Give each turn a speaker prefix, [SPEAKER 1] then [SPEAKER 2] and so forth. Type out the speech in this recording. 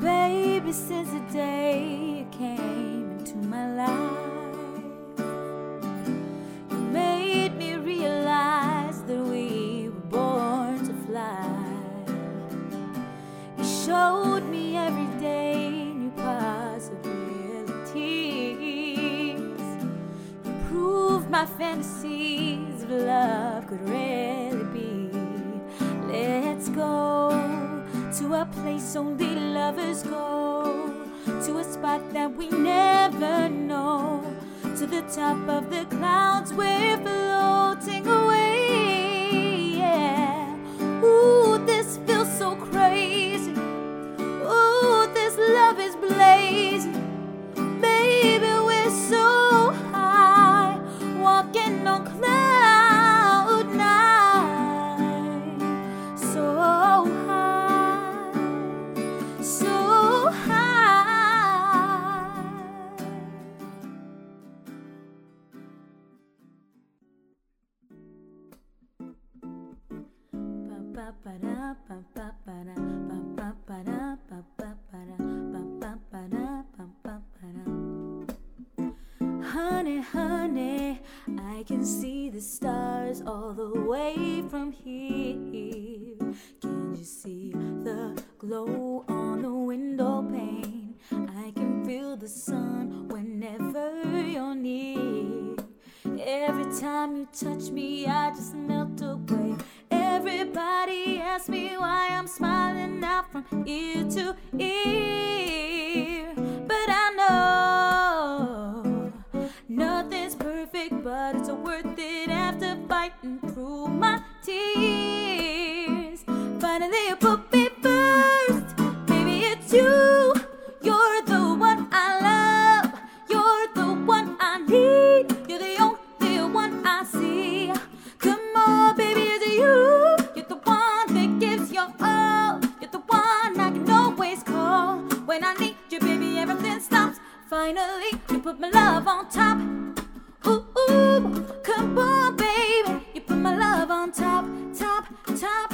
[SPEAKER 1] baby, since the day you came into my life, you made me realize that we were born to fly. You showed me every day new possibilities. You proved my fantasies of love could really be. Let's go to a place only lovers go, to a spot that we never know, to the top of the clouds we're floating away. Yeah. Ooh, this feels so crazy. Ooh, this love is blazing. Baby, we're so high, walking on cloud nine. So high, so high. Honey, honey, I can see the stars all the way from here. Can you see the glow on the window pane? I can feel the sun whenever you're near. Every time you touch me, I just melt away. Everybody asks me why I'm smiling out from ear to ear. But I know nothing's perfect, but it's worth it after fighting through my tears. Finally you put me first, baby, it's you. You're the one I love, you're the one I need, you're the only one I see. Come on, baby, it's you. You're the one that gives your all, you're the one I can always call. When I need you, baby, everything stops. Finally, you put my love on top. Ooh, ooh, come on, baby, you put my love on top, top, top.